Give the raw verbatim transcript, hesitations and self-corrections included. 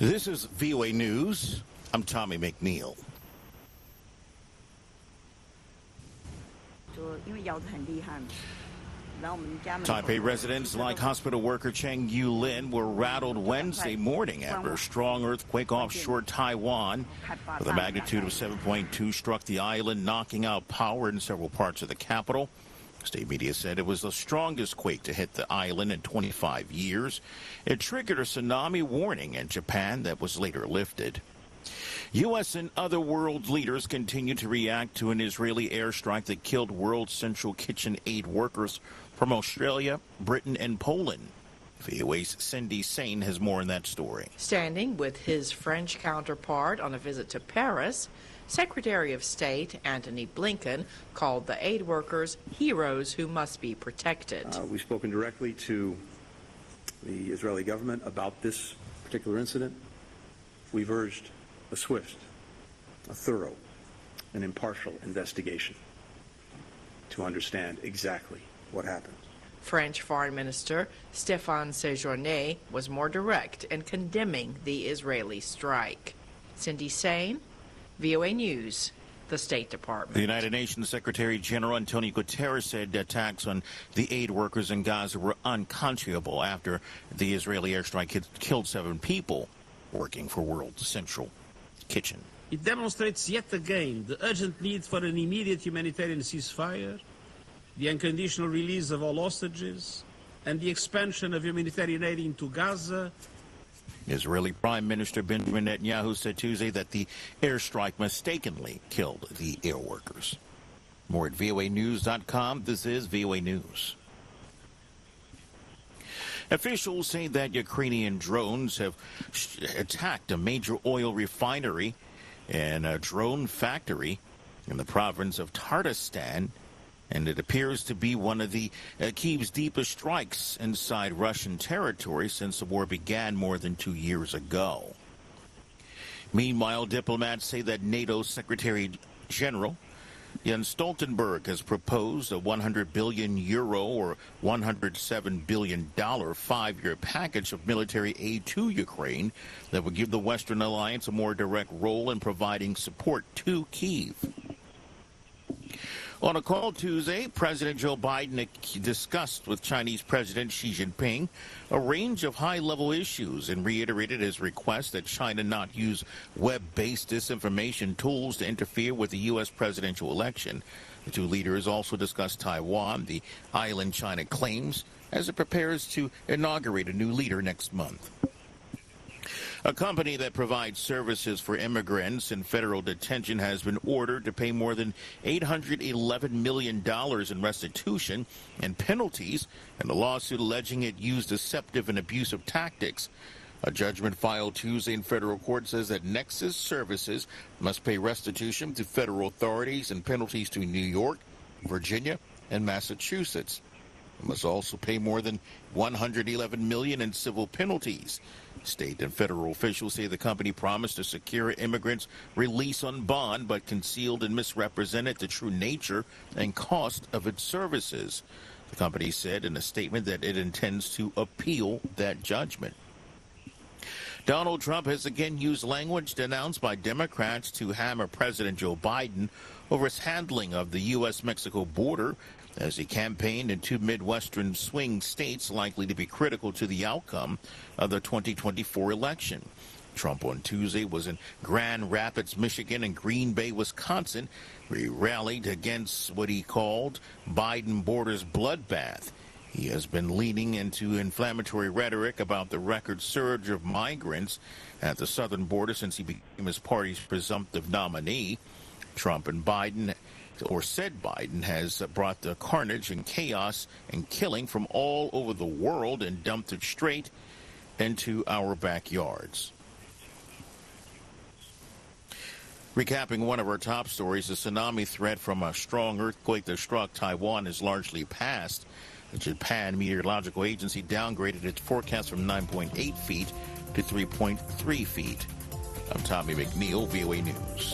This is V O A News. I'm Tommy McNeil. Taipei residents like hospital worker Cheng Yu-lin were rattled Wednesday morning after a strong earthquake offshore Taiwan with a magnitude of seven point two struck the island, knocking out power in several parts of the capital. State media said it was the strongest quake to hit the island in twenty-five years. It triggered a tsunami warning in Japan that was later lifted. U S and other world leaders continue to react to an Israeli airstrike that killed World Central Kitchen aid workers from Australia, Britain, and Poland. V O A's Cindy Sain has more on that story. Standing with his French counterpart on a visit to Paris, Secretary of State Antony Blinken called the aid workers heroes who must be protected. Uh, we've spoken directly to the Israeli government about this particular incident. We've urged a swift, a thorough, and impartial investigation to understand exactly what happened. French Foreign Minister Stéphane Séjourné was more direct in condemning the Israeli strike. Cindy Sain, V O A News, the State Department. The United Nations Secretary General Antonio Guterres said attacks on the aid workers in Gaza were unconscionable after the Israeli airstrike had killed seven people working for World Central Kitchen. It demonstrates yet again the urgent need for an immediate humanitarian ceasefire, the unconditional release of all hostages, and the expansion of humanitarian aid into Gaza. Israeli Prime Minister Benjamin Netanyahu said Tuesday that the airstrike mistakenly killed the air workers. More at V O A news dot com. This is V O A News. Officials say that Ukrainian drones have attacked a major oil refinery and a drone factory in the province of Tatarstan, and it appears to be one of the uh, Kyiv's deepest strikes inside Russian territory since the war began more than two years ago. Meanwhile, diplomats say that NATO Secretary General Jens Stoltenberg has proposed a one hundred billion euro or one hundred seven billion dollars five-year package of military aid to Ukraine that would give the Western alliance a more direct role in providing support to Kyiv. On a call Tuesday, President Joe Biden discussed with Chinese President Xi Jinping a range of high-level issues and reiterated his request that China not use web-based disinformation tools to interfere with the U S presidential election. The two leaders also discussed Taiwan, the island China claims, as it prepares to inaugurate a new leader next month. A company that provides services for immigrants in federal detention has been ordered to pay more than eight hundred eleven million dollars in restitution and penalties in a lawsuit alleging it used deceptive and abusive tactics. A judgment filed Tuesday in federal court says that Nexus Services must pay restitution to federal authorities and penalties to New York, Virginia, and Massachusetts. It must also pay more than one hundred eleven million dollars in civil penalties. State and federal officials say the company promised to secure immigrants' release on bond, but concealed and misrepresented the true nature and cost of its services. The company said in a statement that it intends to appeal that judgment. Donald Trump has again used language denounced by Democrats to hammer President Joe Biden over his handling of the U S Mexico border as he campaigned in two Midwestern swing states likely to be critical to the outcome of the twenty twenty-four election. Trump on Tuesday was in Grand Rapids, Michigan, and Green Bay, Wisconsin, where he rallied against what he called Biden borders bloodbath. He has been leaning into inflammatory rhetoric about the record surge of migrants at the southern border since he became his party's presumptive nominee. Trump and Biden, or said Biden, has brought the carnage and chaos and killing from all over the world and dumped it straight into our backyards. Recapping one of our top stories, the tsunami threat from a strong earthquake that struck Taiwan is largely past. The Japan Meteorological Agency downgraded its forecast from nine point eight feet to three point three feet. I'm Tommy McNeil, V O A News.